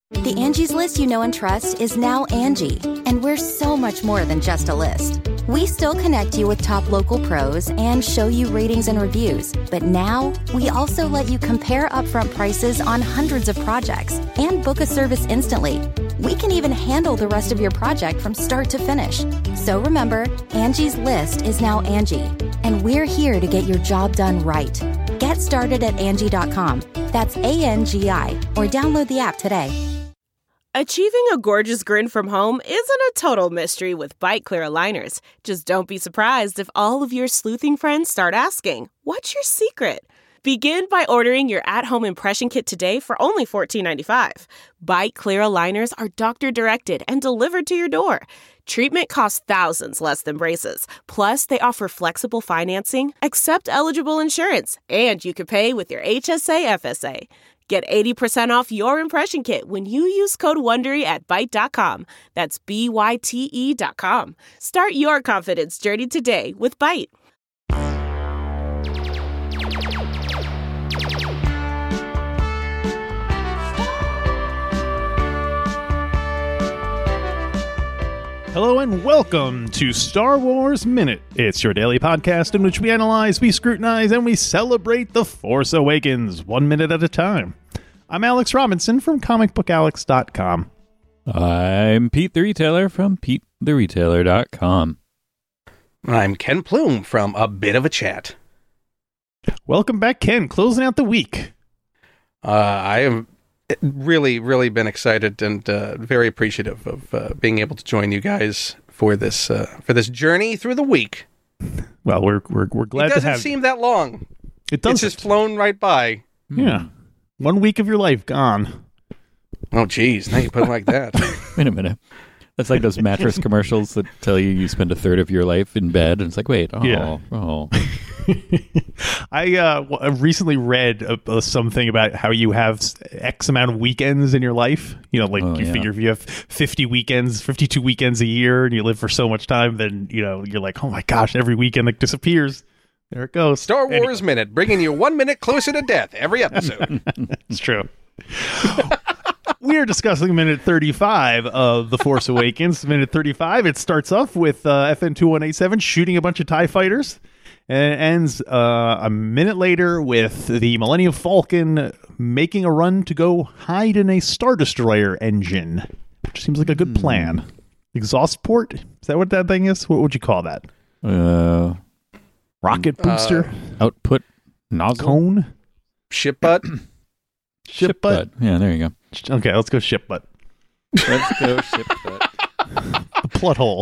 The Angie's List you know and trust is now Angie, and we're so much more than just a list. We still connect you with top local pros and show you ratings and reviews, but now we also let you compare upfront prices on hundreds of projects and book a service instantly. We can even handle the rest of your project from start to finish. So remember, Angie's List is now Angie, and we're here to get your job done right. Get started at Angie.com. That's ANGI, or download the app today. Achieving a gorgeous grin from home isn't a total mystery with Byte Clear aligners. Just don't be surprised if all of your sleuthing friends start asking, "What's your secret?" Begin by ordering your at-home impression kit today for only $14.95. Byte Clear aligners are doctor-directed and delivered to your door. Treatment costs thousands less than braces. Plus, they offer flexible financing, accept eligible insurance, and you can pay with your HSA FSA. Get 80% off your impression kit when you use code WONDERY at Byte.com. That's BYTE.com. Start your confidence journey today with Byte. Hello and welcome to Star Wars Minute. It's your daily podcast in which we analyze, we scrutinize, and we celebrate The Force Awakens 1 minute at a time. I'm Alex Robinson from comicbookalex.com. I'm Pete the Retailer from PeteTheRetailer.com. I'm Ken Plume from A Bit of a Chat. Welcome back, Ken. Closing out the week. I have really been excited and very appreciative of being able to join you guys for this journey through the week. Well, we're glad to have. It doesn't seem that long. It does. It's just flown right by. Yeah, 1 week of your life gone. Oh, geez. Now you put it like that. Wait a minute. That's like those mattress commercials that tell you spend a third of your life in bed, and it's like, wait, oh. I recently read something about how you have X amount of weekends in your life. You know, figure if you have 50 weekends, 52 weekends a year, and you live for so much time, then, you know, you're like, oh my gosh, every weekend like disappears. There it goes. Star Wars Minute, bringing you 1 minute closer to death every episode. It's true. We are discussing minute 35 of The Force Awakens. Minute 35, it starts off with FN 2187 shooting a bunch of TIE fighters. And it ends a minute later with the Millennium Falcon making a run to go hide in a Star Destroyer engine, which seems like a good plan. Exhaust port? Is that what that thing is? What would you call that? Rocket booster? Output nozzle? Cone? Ship butt? Ship butt? Yeah, there you go. Okay, let's go ship butt. Let's go ship butt. The plot hole.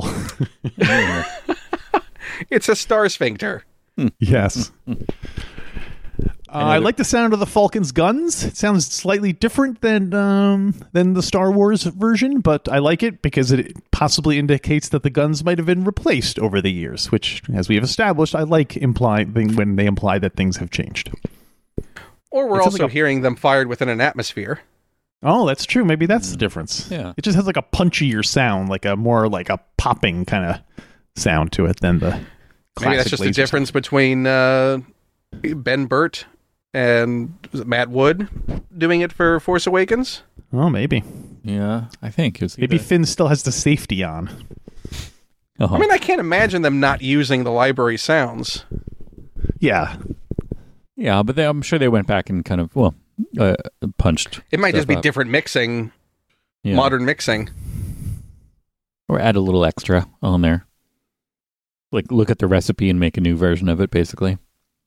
It's a star sphincter. Yes. I like the sound of the Falcon's guns. It sounds slightly different than the Star Wars version, but I like it because it possibly indicates that the guns might have been replaced over the years, which, as we have established, I like when they imply that things have changed. Or we're also hearing them fired within an atmosphere. Oh, that's true. Maybe that's the difference. Yeah. It just has like a punchier sound, like a more like a popping kind of sound to it than the classic. Maybe that's just the difference between Ben Burtt and Matt Wood doing it for Force Awakens. Oh, maybe. Yeah, I think. Maybe Finn still has the safety on. Uh-huh. I mean, I can't imagine them not using the library sounds. Yeah. Yeah, but I'm sure they went back and kind of, punched. It might just be up. different mixing, modern mixing. Or add a little extra on there. Like, look at the recipe and make a new version of it, basically.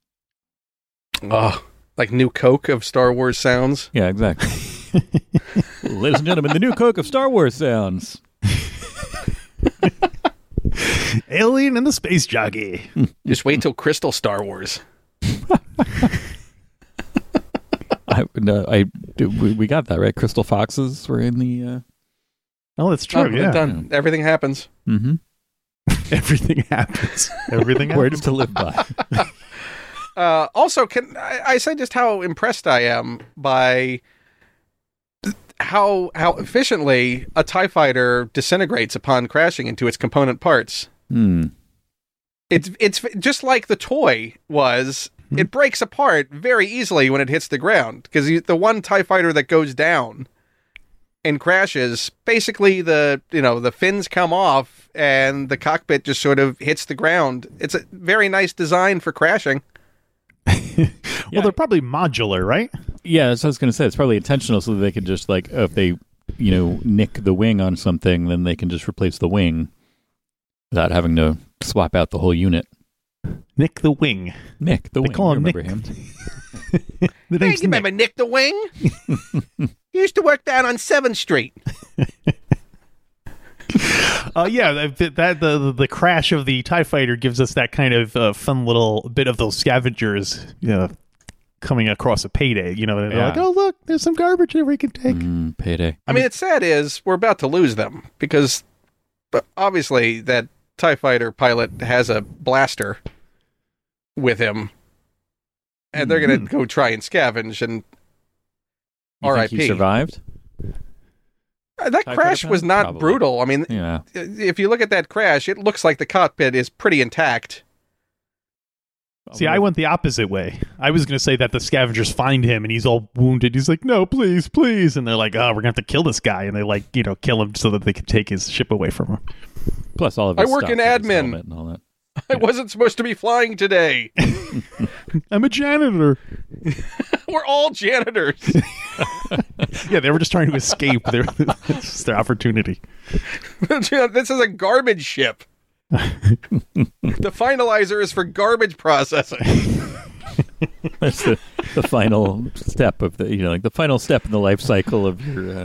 Oh, like new Coke of Star Wars sounds? Yeah, exactly. Ladies and gentlemen, the new Coke of Star Wars sounds. Alien and the Space Jockey. Just wait till Crystal Star Wars. We got that, right? Crystal Foxes were in the... Oh, that's true, yeah. Done. Everything happens. Mm-hmm. Everything happens. Everything happens. Words to live by. Also, can I say just how impressed I am by how efficiently a TIE fighter disintegrates upon crashing into its component parts. It's just like the toy was. It breaks apart very easily when it hits the ground, because the one TIE fighter that goes down and crashes, basically the fins come off and the cockpit just sort of hits the ground. It's a very nice design for crashing. Well, they're probably modular, right? Yeah, that's what I was going to say. It's probably intentional so that they could just, like, if they, nick the wing on something, then they can just replace the wing without having to swap out the whole unit. Nick the Wing. Nick the Wing. They call him Nick. Him. The Hey, name's you remember Nick the Wing? He used to work down on 7th Street. The crash of the TIE fighter gives us that kind of fun little bit of those scavengers coming across a payday. They're like, oh, look, there's some garbage there we can take. Payday. I mean, it's sad is we're about to lose them because obviously that TIE fighter pilot has a blaster with him and they're going to go try and scavenge and You RIP. think he survived? That TIE crash fighter was not Probably. brutal. I mean, Yeah. if you look at that crash, it looks like the cockpit is pretty intact. See, I went the opposite way. I was going to say that the scavengers find him and he's all wounded. He's like, no, please, please. And they're like, oh, we're going to have to kill this guy. And they kill him so that they can take his ship away from him. Plus all of I his work stuff, in like his admin. helmet and all that. I wasn't supposed to be flying today. I'm a janitor. We're all janitors. Yeah, they were just trying to escape. It's their opportunity. This is a garbage ship. The finalizer is for garbage processing. That's the final step of the final step in the life cycle of your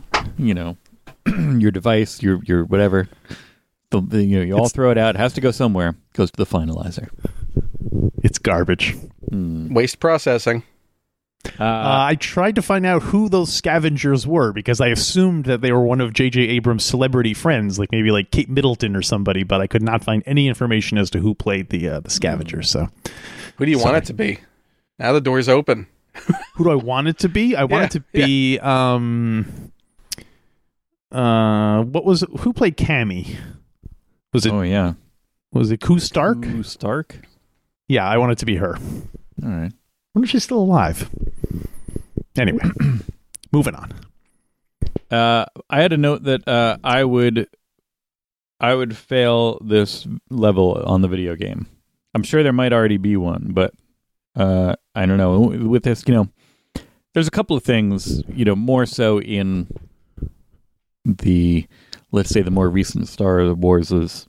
your device, your whatever. You all throw it out. It has to go somewhere. Goes to the finalizer. It's garbage. Waste processing. I tried to find out who those scavengers were because I assumed that they were one of J.J. Abrams' celebrity friends, like maybe like Kate Middleton or somebody, but I could not find any information as to who played the scavengers. So, Who do you want it to be? Now the door's open. who do I want it to be? I want it to be who played Cammy? Was it? Oh yeah. Was it Koo Stark? Koo Stark. Yeah, I want it to be her. All right. I wonder if she's still alive. Anyway, moving on. I had a note that I would fail this level on the video game. I'm sure there might already be one, but I don't know. With this, there's a couple of things, more so in the, let's say, the more recent Star Warses,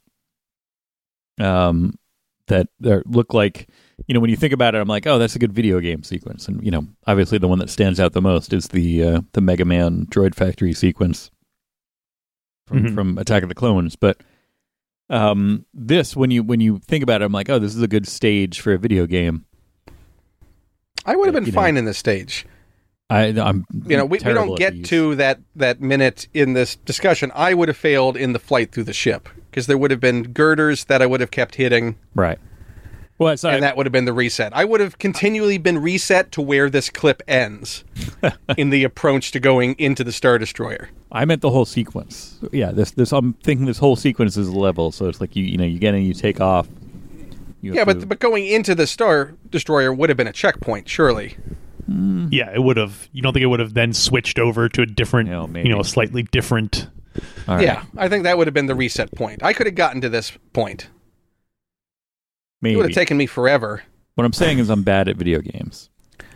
that look like, when you think about it, I'm like, oh, that's a good video game sequence. And, obviously the one that stands out the most is the Mega Man Droid Factory sequence from Attack of the Clones. But this, when you think about it, I'm like, oh, this is a good stage for a video game. I would have been fine in this stage. I'm we don't get to that minute in this discussion. I would have failed in the flight through the ship because there would have been girders that I would have kept hitting. Right. Well, and that would have been the reset. I would have continually been reset to where this clip ends in the approach to going into the Star Destroyer. I meant the whole sequence. Yeah, this I'm thinking this whole sequence is a level, so it's like you get in, you take off. But going into the Star Destroyer would have been a checkpoint, surely. Yeah, it would have. You don't think it would have then switched over to a different, a slightly different. All right. Yeah, I think that would have been the reset point. I could have gotten to this point. Maybe. It would have taken me forever. What I'm saying is I'm bad at video games.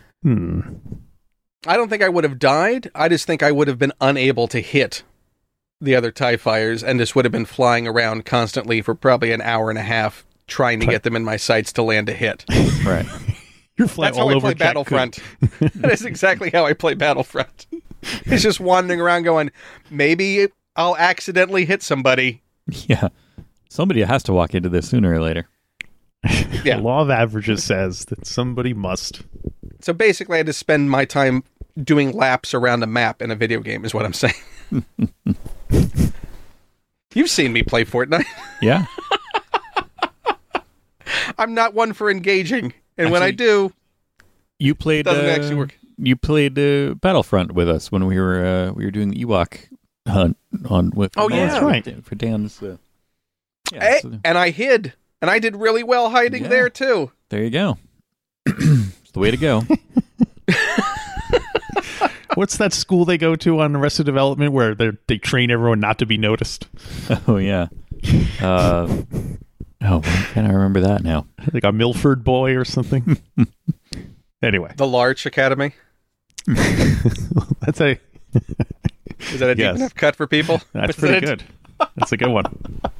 I don't think I would have died. I just think I would have been unable to hit the other TIE fighters and just would have been flying around constantly for probably an hour and a half trying to get them in my sights to land a hit. Right. You're flying That's all how I over play Battlefront. That is exactly how I play Battlefront. It's just wandering around going, maybe I'll accidentally hit somebody. Yeah. Somebody has to walk into this sooner or later. Yeah. The law of averages says that somebody must. So basically, I had to spend my time doing laps around a map in a video game, is what I'm saying. You've seen me play Fortnite. Yeah. I'm not one for engaging. And when I do, you played, it doesn't actually work. You played Battlefront with us when we were doing the Ewok hunt on with. Oh, yeah. That's right. For Dan's. And I hid. And I did really well hiding there, too. There you go. It's the way to go. What's that school they go to on Arrested Development where they train everyone not to be noticed? Oh, yeah. Why can't I remember that now? Like a Milford boy or something. Anyway. The Larch Academy. That's a... Is that a deep enough cut for people? That's pretty good. That's a good one.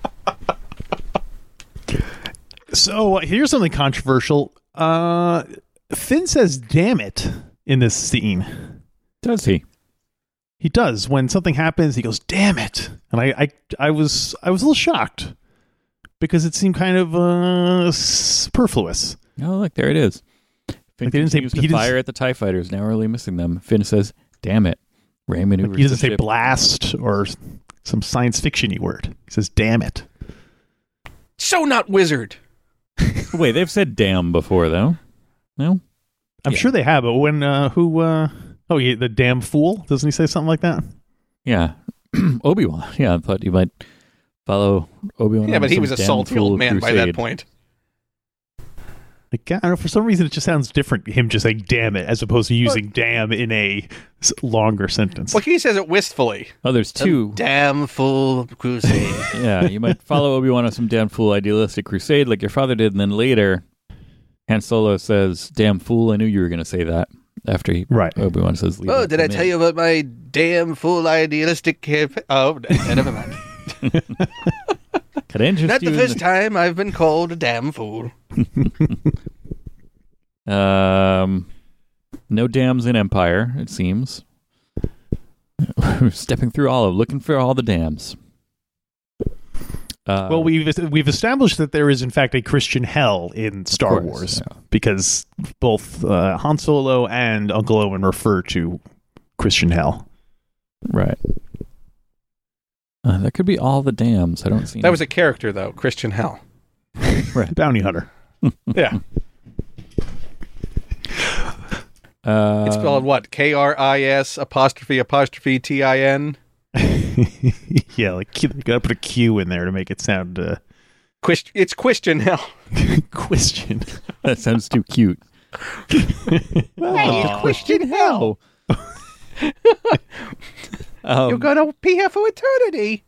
So here's something controversial. Finn says "damn it" in this scene. Does he? He does. When something happens, he goes "damn it," and I was a little shocked because it seemed kind of superfluous. Oh, look, there it is. Finn continues to fire at the TIE fighters, narrowly missing them. Finn says, "Damn it." Rey maneuvers he doesn't say ship. blast or some science fiction-y word. He says "damn it." So not wizard. Wait, they've said "damn" before, though. No, I'm sure they have. But when the damn fool, doesn't he say something like that? Yeah, Obi-Wan. Yeah, I thought you might follow Obi-Wan. Yeah, but he some was a damn salty fool old man by crusade. that point. Like, I don't know, for some reason it just sounds different, him just saying "damn it" as opposed to using "damn" in a longer sentence. Well, he says it wistfully. Oh, there's two. Damn fool crusade. Yeah, you might follow Obi-Wan on some damn fool idealistic crusade like your father did, and then later Han Solo says, "Damn fool, I knew you were going to say that." After Obi-Wan says, "Leave Oh, that did to I me." tell you about my damn fool idealistic Oh, never mind. Could I interest Not you the in first time I've been called a damn fool. No dams in Empire, it seems. Stepping through looking for all the dams. Well, we've established that there is in fact a Christian hell in Star Wars because both Han Solo and Uncle Owen refer to Christian hell. Right. That could be all the dams. I don't see. That was a character, though, Christian Hell. Right. Bounty hunter. Yeah. It's spelled what? KRIS''TIN. Yeah, like you gotta put a Q in there to make it sound. It's Christian Hell. Question. That sounds too cute. Hey, it's Christian Hell. You're gonna be here for eternity.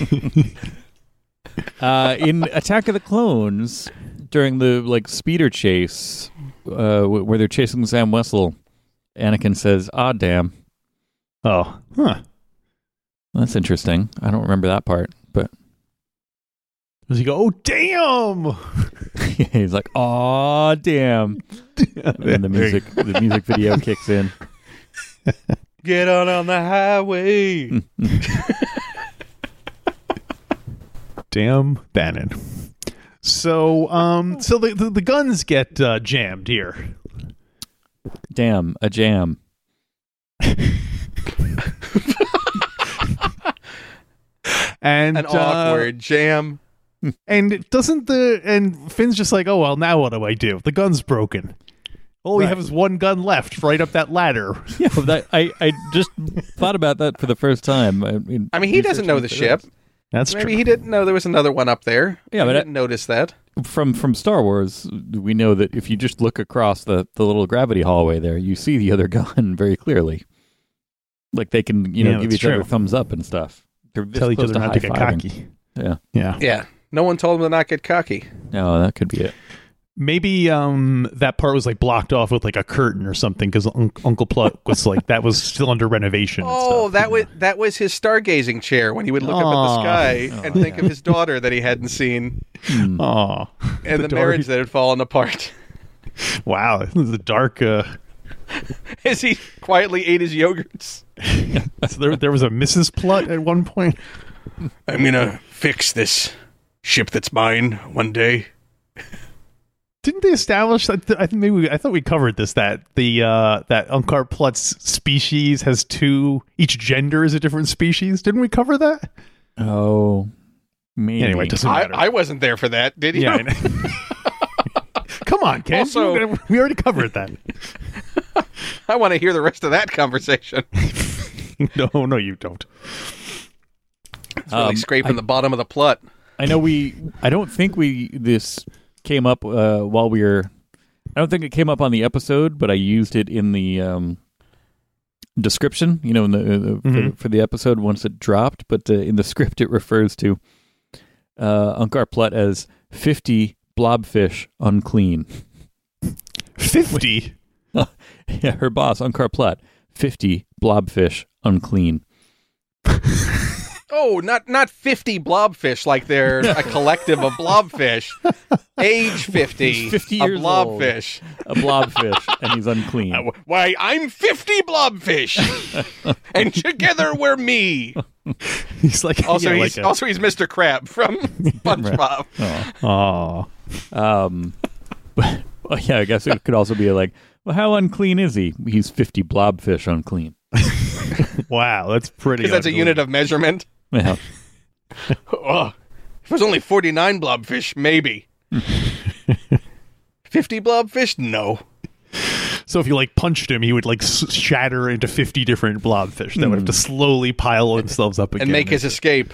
In Attack of the Clones, during the speeder chase, where they're chasing Sam Wessel, Anakin says, "Ah, damn." Oh, huh. That's interesting. I don't remember that part, but does he go, "Oh, damn"? he's like, "Aw, damn." And the music video kicks in. Get on the highway. Damn Bannon. So the guns get jammed here. Damn, a jam. And an awkward jam. And Finn's just like, "Oh well, now what do I do? The gun's broken. All we have is one gun left right up that ladder." Yeah, I just thought about that for the first time. I mean, he doesn't know the ship. That's Maybe true. He didn't know there was another one up there. Yeah, but but I didn't notice that. From Star Wars, we know that if you just look across the little gravity hallway there, you see the other gun very clearly. Like they can, give each other thumbs up and stuff. They're tell each other not to get cocky. Yeah. No one told him to not get cocky. No, that could be it. Maybe that part was blocked off with a curtain or something because Uncle Plutt was that was still under renovation. Oh, and stuff, that was his stargazing chair when he would look up at the sky and think of his daughter that he hadn't seen. Oh, And the marriage that had fallen apart. Wow, this is a dark. As he quietly ate his yogurts. So there was a Mrs. Plutt at one point. I'm gonna fix this ship that's mine one day. Didn't they establish? I thought we covered this. That that Unkar Plutt's species has two. Each gender is a different species. Didn't we cover that? Oh, maybe. Anyway, it doesn't matter. I wasn't there for that. Did you? Yeah. Come on, Ken. Also, we already covered that. I want to hear the rest of that conversation. No, you don't. It's really scraping the bottom of the Plutt. I know I don't think this came up while we were. I don't think it came up on the episode, but I used it in the description, in for the episode once it dropped, but in the script it refers to Unkar Plutt as 50 blobfish unclean. 50? Yeah, her boss, Unkar Plutt, 50 blobfish unclean. Oh, not 50 blobfish like they're a collective of blobfish. Age 50. He's 50 years a blobfish. Old, a blobfish, and he's unclean. Why, I'm 50 blobfish, and together we're me. He's like Also, he's Mr. Crab from SpongeBob. Well, yeah, I guess it could also be like, well, how unclean is he? He's 50 blobfish unclean. Wow, that's pretty. Because that's a unit of measurement. Yeah. Oh, if it was only 49 blobfish, maybe. 50 blobfish? No. So if you punched him, he would shatter into 50 different blobfish that would have to slowly pile themselves up again and make his escape.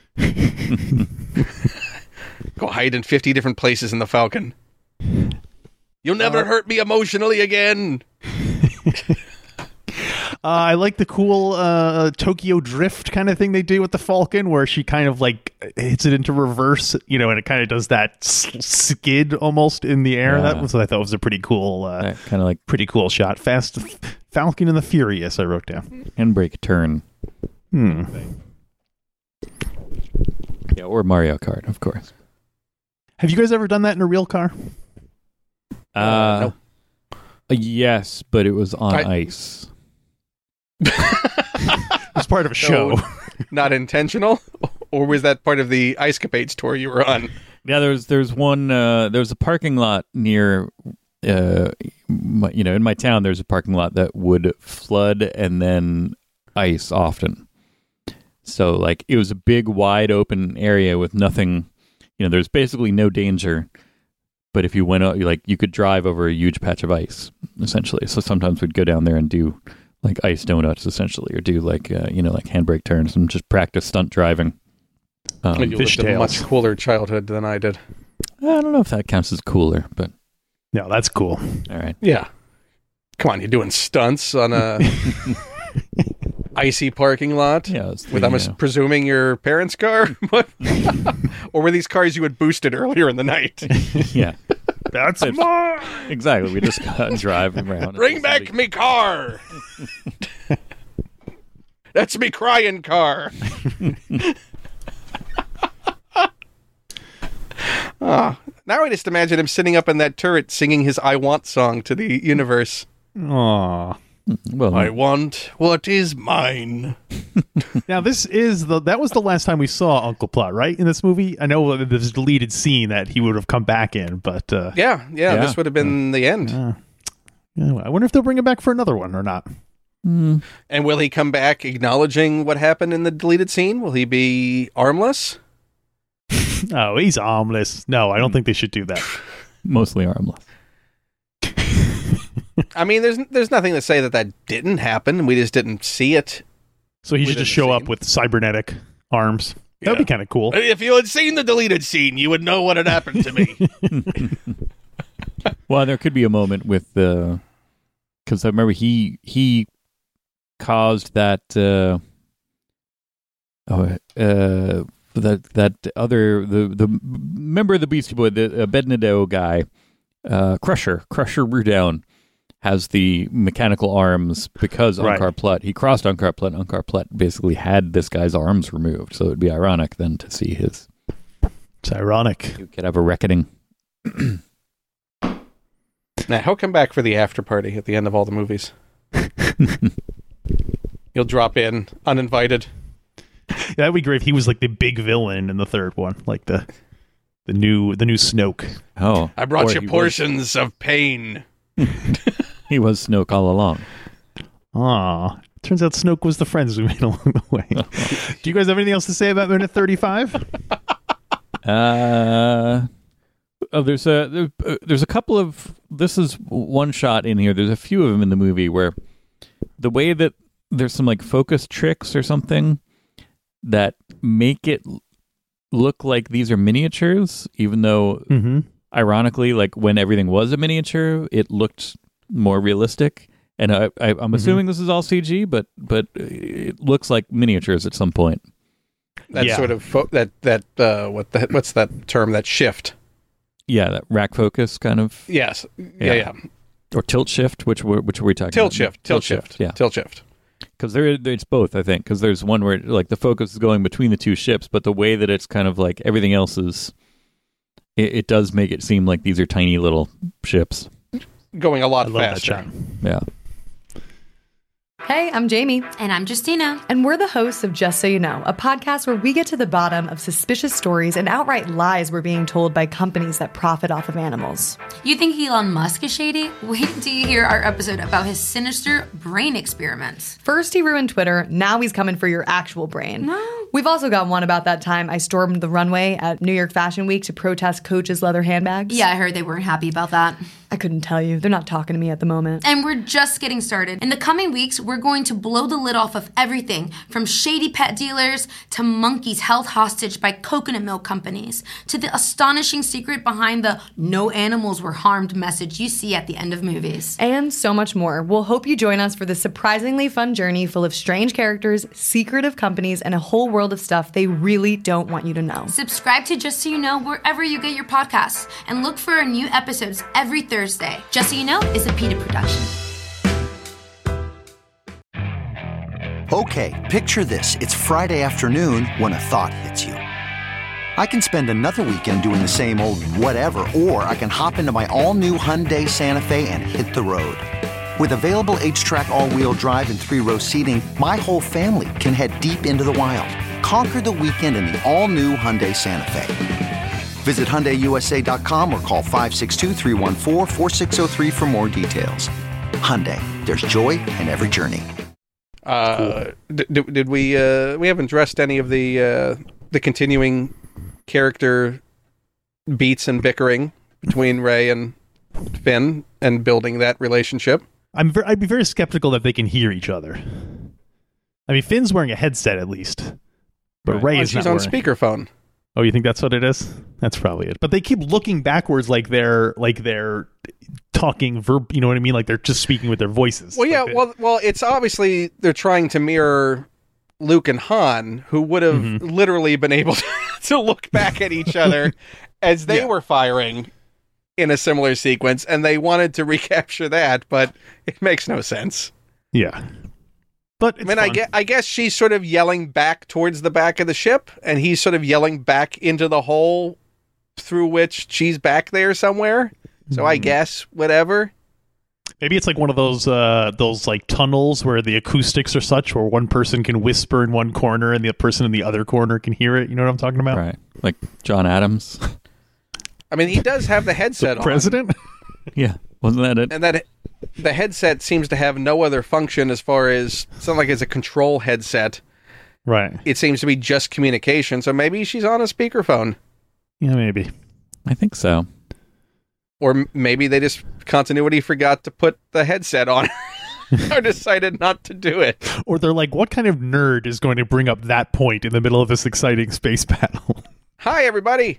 Go hide in 50 different places in the Falcon. You'll never hurt me emotionally again. I like the cool Tokyo Drift kind of thing they do with the Falcon, where she kind of hits it into reverse, and it kind of does that skid almost in the air. Yeah. That was what I thought was a pretty cool, kind of pretty cool shot. Fast Falcon and the Furious, I wrote down. handbrake turn. Yeah, or Mario Kart, of course. Have you guys ever done that in a real car? No. Yes, but it was on ice. It's part of a show. Not intentional? Or was that part of the Ice Capades tour you were on? Yeah, there's one. There's a parking lot near, in my town. There's a parking lot that would flood and then ice often. So it was a big, wide open area with nothing. There's basically no danger. But if you went out, you could drive over a huge patch of ice, essentially. So sometimes we'd go down there and do ice donuts, essentially, or do handbrake turns and just practice stunt driving. You lived a much cooler childhood than I did. I don't know if that counts as cooler, but No, that's cool. all right. Yeah. Come on, you're doing stunts on a icy parking lot? Yeah, it's With, I'm presuming, your parents' car? What? Or were these cars you had boosted earlier in the night? Yeah, That's mine. exactly. We just got and drive around. Bring back me car! That's me crying car! Now I just imagine him sitting up in that turret singing his I Want song to the universe. Aw. Well, I want what is mine. Now that was the last time we saw Uncle Plutt, right? In this movie, I know there's a deleted scene that he would have come back in, but Yeah, this would have been the end. I wonder if they'll bring him back for another one or not. And will he come back acknowledging what happened in the deleted scene? Will he be armless? Oh, he's armless. No, I don't think they should do that. mostly armless. I mean, there's nothing to say that didn't happen. We just didn't see it. So he should just show up with cybernetic arms. That'd be kind of cool. If you had seen the deleted scene, you would know what had happened to me. Well, there could be a moment with because I remember he caused that that other the member of the Beastie Boy, the Abednego guy, Crusher Rudown, has the mechanical arms because Unkar Plutt. He crossed Unkar Plutt. Unkar Plutt basically had this guy's arms removed, so it'd be ironic then to see his. It's ironic. You could have a reckoning. Now, he'll come back for the after party at the end of all the movies. He'll drop in uninvited. Yeah, that'd be great if he was the big villain in the third one, the new Snoke. Oh, I brought you portions of pain. He was Snoke all along. Aw. Turns out Snoke was the friends we made along the way. Do you guys have anything else to say about minute 35? There's a couple of, this is one shot in here. There's a few of them in the movie where the way that there's some focus tricks or something that make it look like these are miniatures, even though ironically, when everything was a miniature, it looked more realistic. And I'm assuming this is all CG, but it looks like miniatures at some point. That sort of what's that term? That shift. Yeah, that rack focus kind of. Yes. Yeah. Or tilt shift, which were we talking tilt about? Tilt shift. Yeah. Tilt shift. Because it's both, I think. Because there's one where like the focus is going between the two ships, but the way that it's kind of like everything else is, it does make it seem like these are tiny little ships going a lot faster. Yeah. Hey, I'm Jamie. And I'm Justina. And we're the hosts of Just So You Know, a podcast where we get to the bottom of suspicious stories and outright lies we're being told by companies that profit off of animals. You think Elon Musk is shady? Wait till you hear our episode about his sinister brain experiments. First he ruined Twitter, now he's coming for your actual brain. No. We've also got one about that time I stormed the runway at New York Fashion Week to protest Coach's leather handbags. Yeah, I heard they weren't happy about that. I couldn't tell you. They're not talking to me at the moment. And we're just getting started. In the coming weeks, we're going to blow the lid off of everything from shady pet dealers to monkeys held hostage by coconut milk companies to the astonishing secret behind the no animals were harmed message you see at the end of movies. And so much more. We'll hope you join us for this surprisingly fun journey full of strange characters, secretive companies, and a whole world of stuff they really don't want you to know. Subscribe to Just So You Know wherever you get your podcasts and look for our new episodes every Thursday. Just So You Know is a PETA production. Okay, picture this. It's Friday afternoon when a thought hits you. I can spend another weekend doing the same old whatever, or I can hop into my all-new Hyundai Santa Fe and hit the road. With available H-Track all-wheel drive and 3-row seating, my whole family can head deep into the wild. Conquer the weekend in the all-new Hyundai Santa Fe. Visit HyundaiUSA.com or call 562-314-4603 for more details. Hyundai, there's joy in every journey. Cool. Did we haven't addressed any of the continuing character beats and bickering between Rey and Finn and building that relationship? I'd be very skeptical that they can hear each other. I mean, Finn's wearing a headset at least, but Rey is not wearing. She's on speakerphone. Oh, you think that's what it is? That's probably it. But they keep looking backwards like they're talking verb. You know what I mean? Like they're just speaking with their voices. Well, yeah. Well, it's obviously they're trying to mirror Luke and Han, who would have literally been able to look back at each other as they were firing in a similar sequence, and they wanted to recapture that, but it makes no sense. Yeah. But it's fun. I guess she's sort of yelling back towards the back of the ship, and he's sort of yelling back into the hole through which she's back there somewhere. So I guess whatever. Maybe it's like one of those like tunnels where the acoustics are such where one person can whisper in one corner and the person in the other corner can hear it. You know what I'm talking about? Right. Like John Adams. I mean, he does have the headset on. President? Yeah. Wasn't that it? And that the headset seems to have no other function as far as it's not like it's a control headset. Right. It seems to be just communication. So maybe she's on a speakerphone. Yeah, maybe. I think so. Or maybe they just continuity forgot to put the headset on or decided not to do it. Or they're like, what kind of nerd is going to bring up that point in the middle of this exciting space battle? Hi, everybody.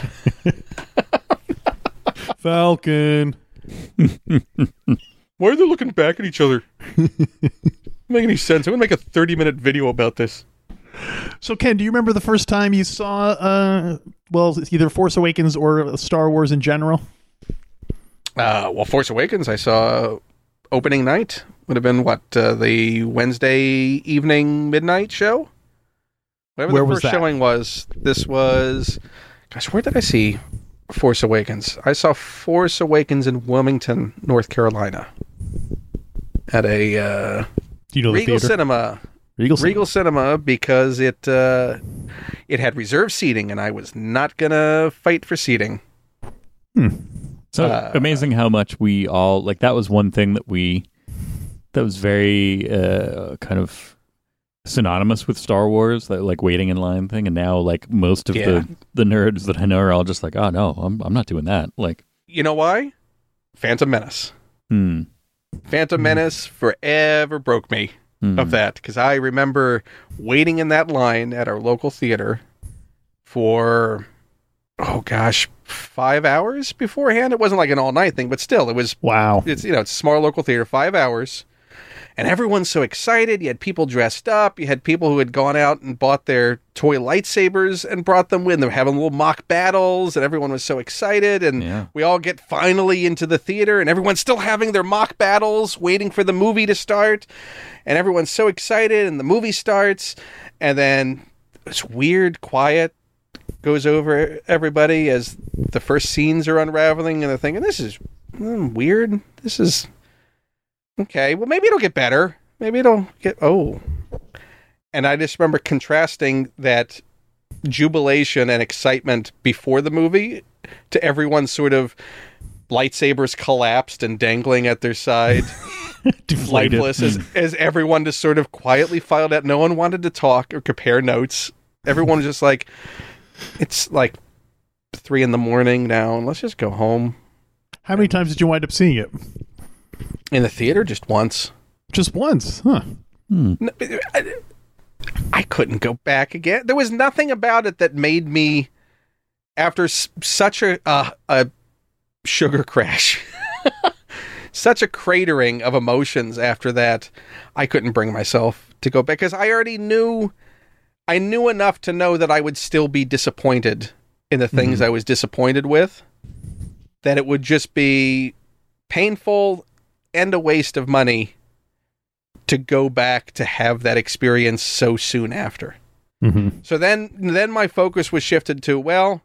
Falcon. Why are they looking back at each other? Doesn't make any sense. I'm going to make a 30-minute video about this. So, Ken, do you remember the first time you saw, either Force Awakens or Star Wars in general? Well, Force Awakens, I saw opening night. Would have been, the Wednesday evening midnight show? Whatever the first showing was. This was... Gosh, where did I see Force Awakens? I saw Force Awakens in Wilmington, North Carolina. At a Regal Cinema. Regal Cinema, because it had reserved seating, and I was not going to fight for seating. So amazing how much we all, like, that was one thing that was very kind of synonymous with Star Wars, that like waiting in line thing, and now like most of the nerds that I know are all just like, oh no, I'm not doing that. Like, you know why? Phantom Menace. Phantom Menace forever broke me of that, because I remember waiting in that line at our local theater for 5 hours beforehand. It wasn't like an all-night thing, but still, it was. Wow. It's it's a small local theater, 5 hours, and everyone's so excited. You had people dressed up. You had people who had gone out and bought their toy lightsabers and brought them with. They were having little mock battles, and everyone was so excited. And we all get finally into the theater, and everyone's still having their mock battles, waiting for the movie to start. And everyone's so excited, and the movie starts, and then this weird quiet goes over everybody as the first scenes are unraveling, and they're thinking, this is weird. This is... Okay, well, maybe it'll get better. Maybe it'll get... Oh. And I just remember contrasting that jubilation and excitement before the movie to everyone's sort of lightsabers collapsed and dangling at their side. Lifeless, as everyone just sort of quietly filed out. No one wanted to talk or compare notes. Everyone was just like, it's like 3 a.m. now, and let's just go home. How many times did you wind up seeing it? In the theater, just once. Just once, huh? No, I couldn't go back again. There was nothing about it that made me, after such a sugar crash, such a cratering of emotions after that, I couldn't bring myself to go back, because I already knew, I knew enough to know that I would still be disappointed in the things I was disappointed with, that it would just be painful and a waste of money to go back to have that experience so soon after. So then my focus was shifted to, well,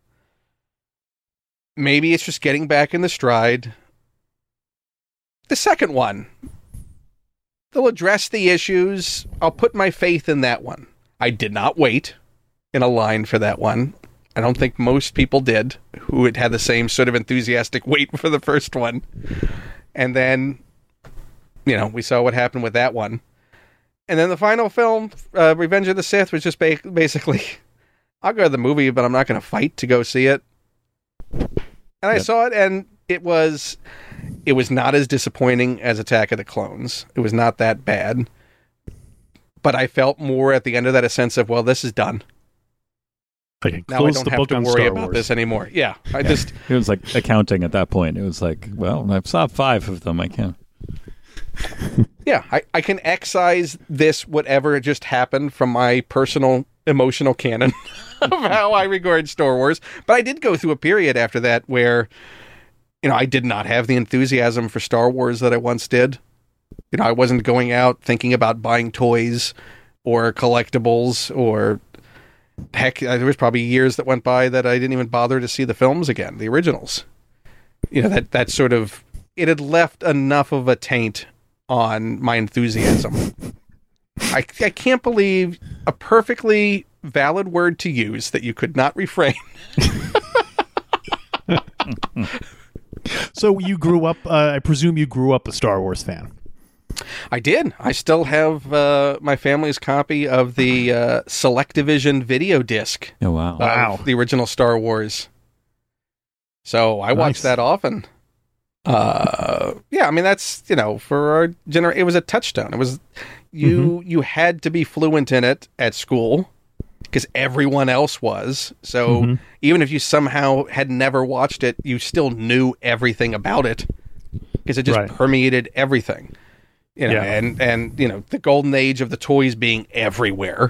maybe it's just getting back in the stride. The second one, they'll address the issues. I'll put my faith in that one. I did not wait in a line for that one. I don't think most people did who had the same sort of enthusiastic wait for the first one. And then, we saw what happened with that one. And then the final film, Revenge of the Sith, was just basically, I'll go to the movie, but I'm not going to fight to go see it. And I saw it, and it was not as disappointing as Attack of the Clones. It was not that bad. But I felt more at the end of that a sense of, well, this is done. Now I don't have to worry about this anymore. Yeah, it was like accounting at that point. It was like, well, I saw 5 of them. I can. Yeah, I can excise this whatever just happened from my personal emotional canon of how I regard Star Wars. But I did go through a period after that where, I did not have the enthusiasm for Star Wars that I once did. I wasn't going out thinking about buying toys or collectibles or... Heck, there was probably years that went by that I didn't even bother to see the films again, the originals. That sort of... It had left enough of a taint on my enthusiasm. I can't believe a perfectly valid word to use that you could not refrain. So you grew up, I presume you grew up a Star Wars fan. I did. I still have my family's copy of the Selectavision video disc. Oh, wow. The original Star Wars. So I watched that often. That's, for our generation, it was a touchstone. It was, you had to be fluent in it at school because everyone else was. So even if you somehow had never watched it, you still knew everything about it because it just permeated everything. And the golden age of the toys being everywhere.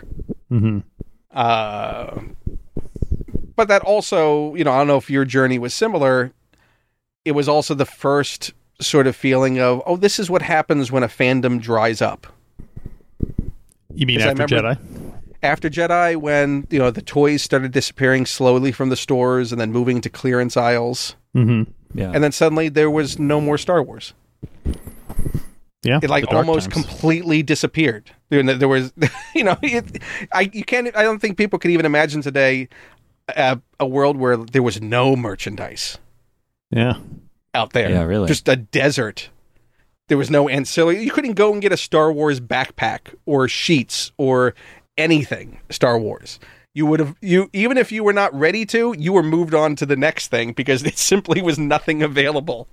But that also, I don't know if your journey was similar. It was also the first sort of feeling of, oh, this is what happens when a fandom dries up. You mean after Jedi? After Jedi, when, the toys started disappearing slowly from the stores and then moving to clearance aisles. And then suddenly there was no more Star Wars. Yeah, it almost completely disappeared. There was, I don't think people could even imagine today a world where there was no merchandise. Yeah, out there. Yeah, really. Just a desert. There was no ancillary. You couldn't go and get a Star Wars backpack or sheets or anything Star Wars. You would have, even if you were not ready to, you were moved on to the next thing because it simply was nothing available.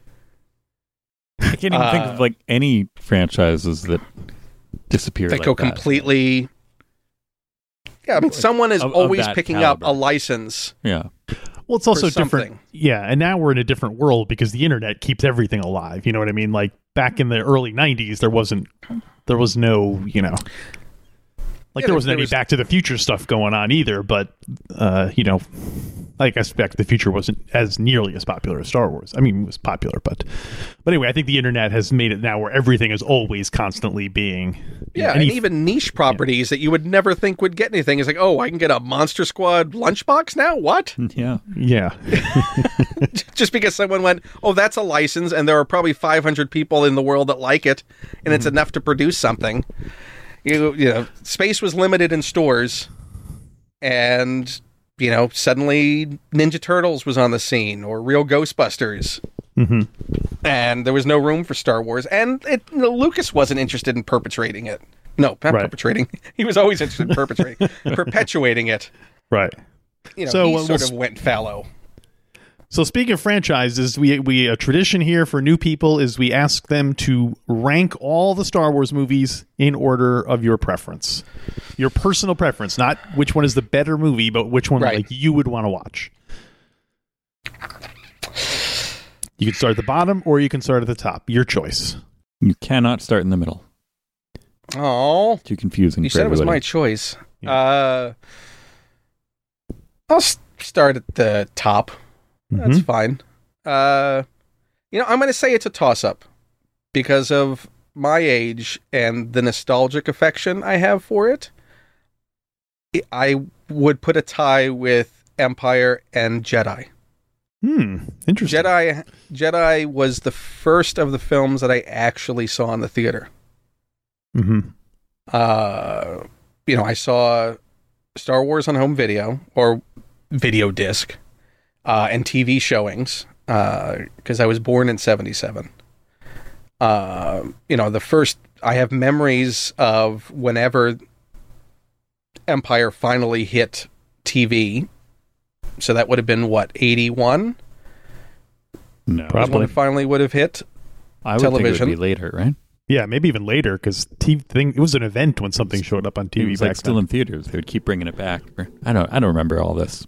I can't even think of any franchises that disappear that go completely. Yeah, I mean, someone is always picking up a license. Yeah. Well, it's also for something. different. Yeah, and now we're in a different world because the internet keeps everything alive. You know what I mean? Like back in the early 90s, there was no, there wasn't any Back to the Future stuff going on either, but, I guess Back to the Future wasn't as nearly as popular as Star Wars. I mean, it was popular, but anyway, I think the internet has made it now where everything is always constantly being... Yeah, and even niche properties that you would never think would get anything. It's like, oh, I can get a Monster Squad lunchbox now? What? Yeah. Yeah. Just because someone went, oh, that's a license, and there are probably 500 people in the world that like it, and it's enough to produce something. Space was limited in stores, and... suddenly Ninja Turtles was on the scene, or Real Ghostbusters. Mm-hmm. And there was no room for Star Wars. And Lucas wasn't interested in perpetrating it. No, not perpetrating. He was always interested in perpetuating it. Right. He sort of went fallow. So speaking of franchises, we a tradition here for new people is we ask them to rank all the Star Wars movies in order of your preference. Your personal preference, not which one is the better movie, but which one you would want to watch. You can start at the bottom or you can start at the top. Your choice. You cannot start in the middle. Oh, too confusing. You said everybody. It was my choice. Yeah. I'll start at the top. That's fine. I'm going to say it's a toss-up because of my age and the nostalgic affection I have for it. I would put a tie with Empire and Jedi. Interesting. Jedi was the first of the films that I actually saw in the theater. Mm-hmm. I saw Star Wars on home video or video disc. And TV showings, because I was born in 1977. I have memories of whenever Empire finally hit TV. So that would have been, 81? No. Was when it finally would have hit I would television. think it would be later, right? Yeah, maybe even later, because it was an event when something showed up on TV. It was back still then. in theaters. They would keep bringing it back. I don't remember all this.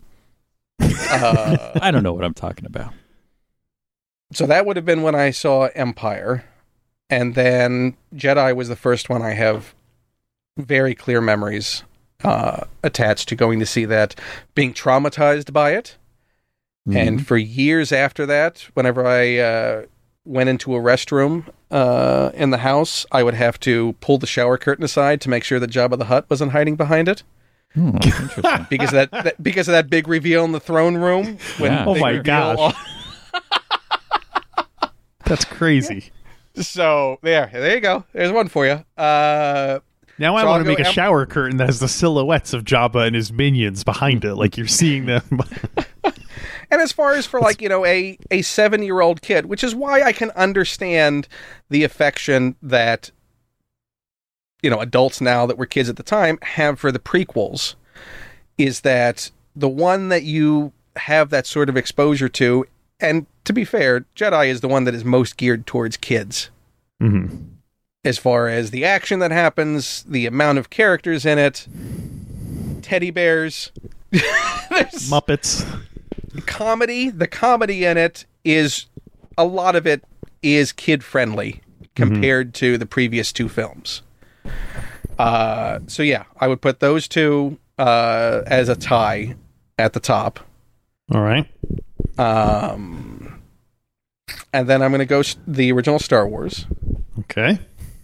I don't know what I'm talking about. So that would have been when I saw Empire, and then Jedi was the first one I have very clear memories attached to going to see that, being traumatized by it. Mm-hmm. And for years after that, whenever I went into a restroom in the house, I would have to pull the shower curtain aside to make sure that Jabba the Hutt wasn't hiding behind it. Interesting. because of that big reveal in the throne room. Oh my gosh. That's crazy. So there you go. There's one for you. Now I want to make a shower curtain that has the silhouettes of Jabba and his minions behind it, like you're seeing them. And as far as for a 7-year-old kid, which is why I can understand the affection that adults now that were kids at the time have for the prequels, is that the one that you have that sort of exposure to, and to be fair, Jedi is the one that is most geared towards kids. Mm-hmm. As far as the action that happens, the amount of characters in it, teddy bears, Muppets. The comedy in it is, a lot of it is kid-friendly compared to the previous two films. So yeah, I would put those two as a tie at the top. All right. And then I'm going to go the original Star Wars. Okay.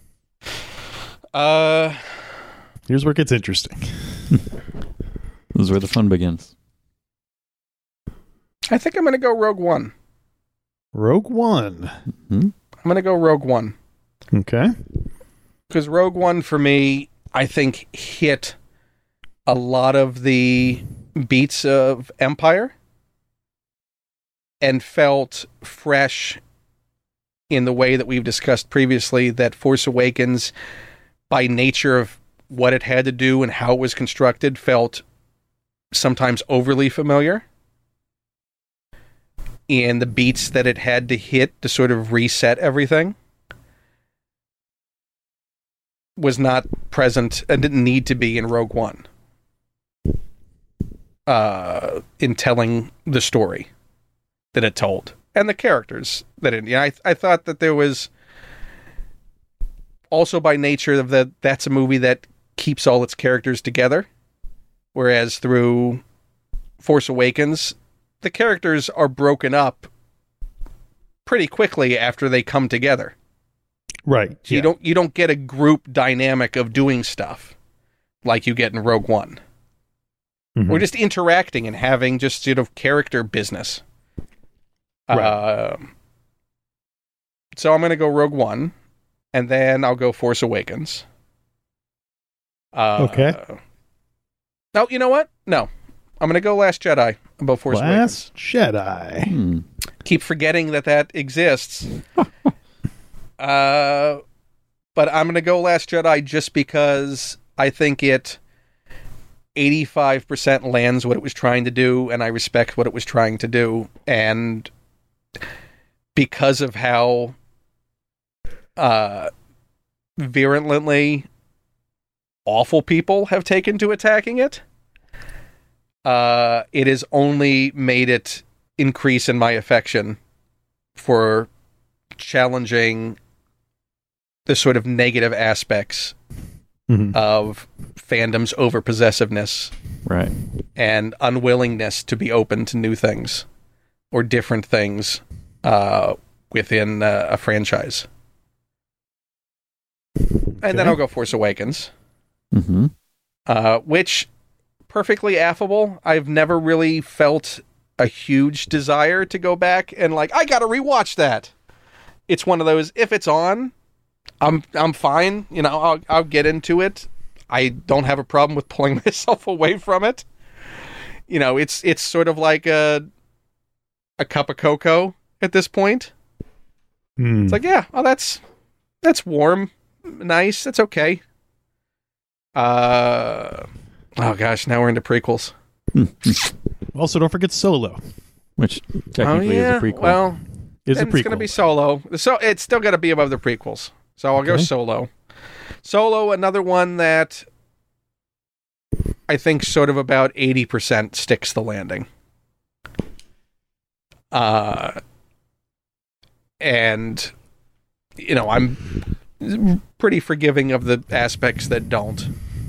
Here's where it gets interesting. This is where the fun begins. I think I'm going to go Rogue One. Rogue One. Mm-hmm. I'm going to go Rogue One. Okay. Because Rogue One, for me, I think hit a lot of the beats of Empire and felt fresh in the way that we've discussed previously, that Force Awakens, by nature of what it had to do and how it was constructed, felt sometimes overly familiar. And the beats that it had to hit to sort of reset everything was not present and didn't need to be in Rogue One. in telling the story that it told and the characters that it. Yeah, I thought that there was also by nature of that's a movie that keeps all its characters together, whereas through Force Awakens, the characters are broken up pretty quickly after they come together. Right. So you don't get a group dynamic of doing stuff like you get in Rogue One. Mhm. We're just interacting and having just sort of character business. Right. So I'm going to go Rogue One, and then I'll go Force Awakens. Okay. No, you know what? No. I'm going to go Last Jedi above Force Awakens. Last Jedi. Keep forgetting that exists. But I'm going to go Last Jedi just because I think it 85% lands what it was trying to do, and I respect what it was trying to do. And because of how virulently awful people have taken to attacking it, it has only made it increase in my affection for challenging the sort of negative aspects of fandom's overpossessiveness, Right. and unwillingness to be open to new things or different things within a franchise. And then I'll go Force Awakens, Mm-hmm. which perfectly affable. I've never really felt a huge desire to go back and I gotta rewatch that. It's one of those, if it's on, I'm fine. I'll get into it. I don't have a problem with pulling myself away from it. It's sort of like a cup of cocoa at this point. It's like, yeah, oh, that's warm, nice, that's okay. Oh gosh, now we're into prequels. Also, don't forget Solo. Which technically is a prequel. Well, Is a and it's going to prequel. be Solo. So it's still got to be above the prequels. So I'll go Okay. Solo. Solo, another one that I think sort of about 80% sticks the landing. And I'm pretty forgiving of the aspects that don't.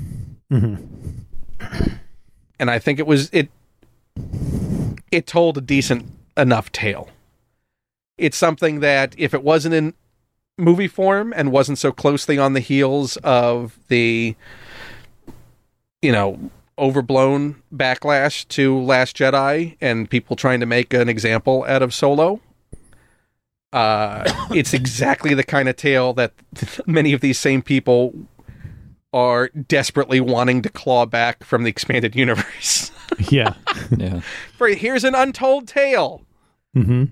And I think it told a decent enough tale. It's something that if it wasn't in movie form and wasn't so closely on the heels of the overblown backlash to Last Jedi and people trying to make an example out of Solo, it's exactly the kind of tale that many of these same people are desperately wanting to claw back from the expanded universe. Yeah. Yeah. Here's an untold tale. Mm-hmm.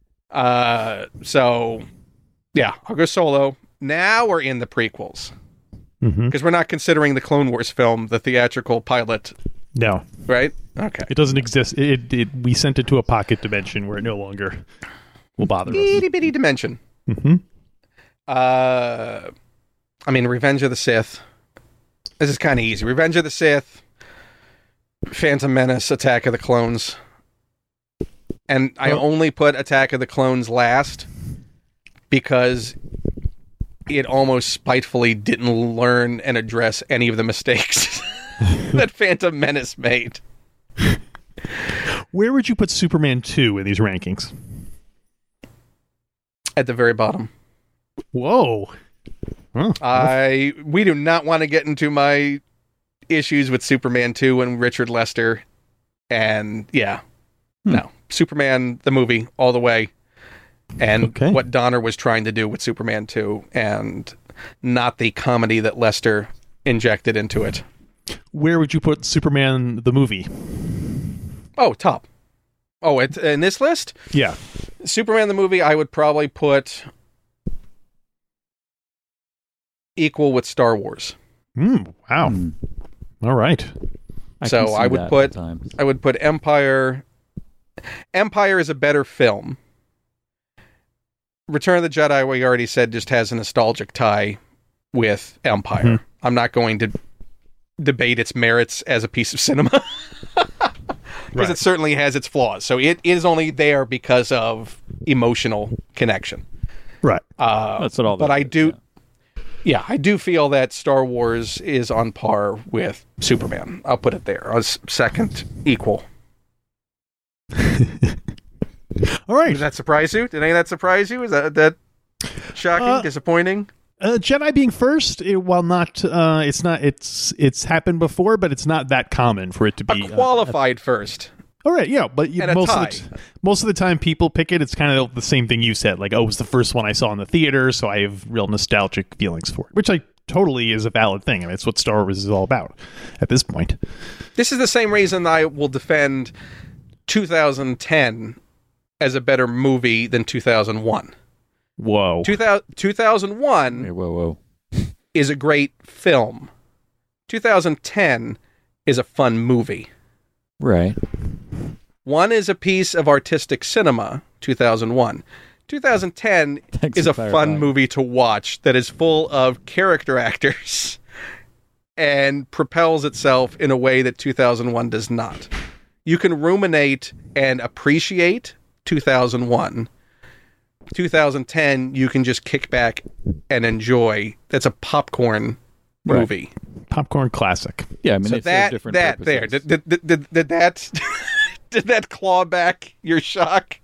So yeah, I'll go Solo. Now we're in the prequels. Because we're not considering the Clone Wars film, the theatrical pilot, No, right? Okay. it doesn't exist. We sent it to a pocket dimension where it no longer will bother us. Itty bitty dimension. Revenge of the Sith. This is kind of easy. Revenge of the Sith, Phantom Menace, Attack of the Clones. And I only put Attack of the Clones last because it almost spitefully didn't learn and address any of the mistakes that Phantom Menace made. Where would you put Superman 2 in these rankings? At the very bottom. Whoa. Huh. We do not want to get into my issues with Superman 2 and Richard Lester. And yeah, no. Superman, the movie, all the way. And Okay. what Donner was trying to do with Superman 2, and not the comedy that Lester injected into it. Where would you put Superman the movie? Oh, top. Oh, in this list? Yeah. Superman the movie, I would probably put equal with Star Wars. Wow. All right. So I would put Empire. Empire is a better film. Return of the Jedi, we already said, just has a nostalgic tie with Empire. I'm not going to debate its merits as a piece of cinema. because Right. it certainly has its flaws. So it is only there because of emotional connection. Right. That's what all. But that I is, do, I do feel that Star Wars is on par with Superman. I'll put it there as second equal. All right. Did that surprise you? Did any of that surprise you? Is that shocking, disappointing? Jedi being first, while not, it's happened before, but it's not that common for it to be Qualified first. all right, yeah, but And a most of the time people pick it. It's kind of the same thing you said, like, oh, it was the first one I saw in the theater, so I have real nostalgic feelings for it, which I totally is a valid thing. I mean, it's what Star Wars is all about at this point. This is the same reason I will defend 2010 as a better movie than 2001. Whoa. 2001 Okay, whoa. is a great film. 2010 is a fun movie. Right. One is a piece of artistic cinema, 2001. 2010 Thanks is for a fun clarifying. movie to watch that is full of character actors and propels itself in a way that 2001 does not. You can ruminate and appreciate 2001. 2010, you can just kick back and enjoy. That's a popcorn Right. movie. Popcorn classic. Yeah, I mean, So it serves different there. purposes. Did that did that claw back your shock?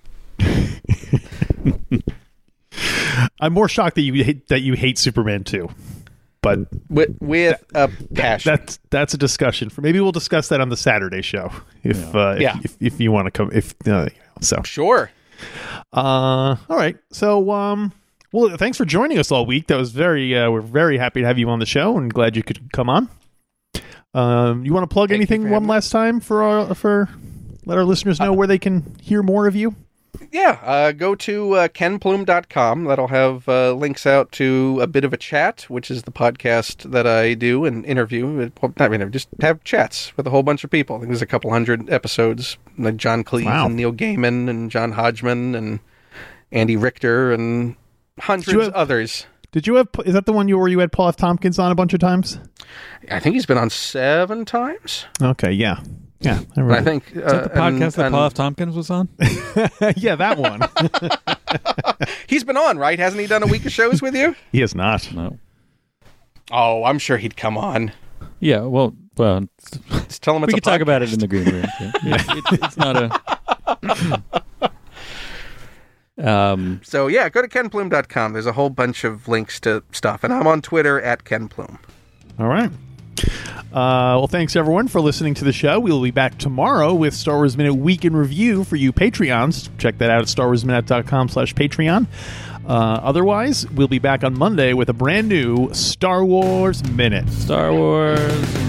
I'm more shocked that you hate Superman 2. But With a passion. that's a discussion for maybe we'll discuss that on the Saturday show if you want to come so. Sure. All right. So, well, thanks for joining us all week. That was we're very happy to have you on the show and glad you could come on. You want to plug Thank you anything for one having me. last time for let our listeners know where they can hear more of you? Yeah, go to kenplume.com. That'll have links out to A Bit of a Chat, which is the podcast that I do and interview. Just have chats with a whole bunch of people. I think there's a couple hundred episodes, like John Cleese Wow. and Neil Gaiman and John Hodgman and Andy Richter and hundreds others. Is that the one where you had Paul F. Tompkins on a bunch of times? I think he's been on 7 times. Okay, yeah. Yeah, I And remember. I think Is that the podcast that Paul F. Tompkins was on? yeah, that one. he's been on, right? Hasn't he done a week of shows with you? He is not. No. Oh, I'm sure he'd come on. Yeah, well, Just tell him it's we a could talk about it podcast. in the green room. It's not a. So yeah, go to kenplume.com. There's a whole bunch of links to stuff, and I'm on Twitter at kenplume. All right. Well, thanks everyone for listening to the show. We'll be back tomorrow with Star Wars Minute Week in Review for you Patreons. Check that out at StarWarsMinute.com/Patreon. Otherwise, we'll be back on Monday with a brand new Star Wars Minute. Star Wars.